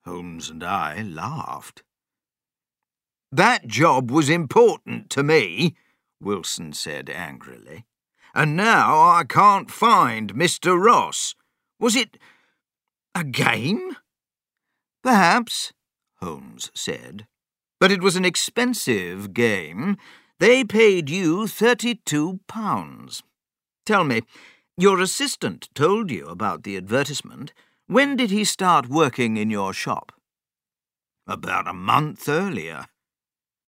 Holmes and I laughed. "That job was important to me," Wilson said angrily. "And now I can't find Mr. Ross. Was it a game?" "Perhaps," Holmes said. "But it was an expensive game. They paid you £32. Tell me, your assistant told you about the advertisement. When did he start working in your shop?" "About a month earlier.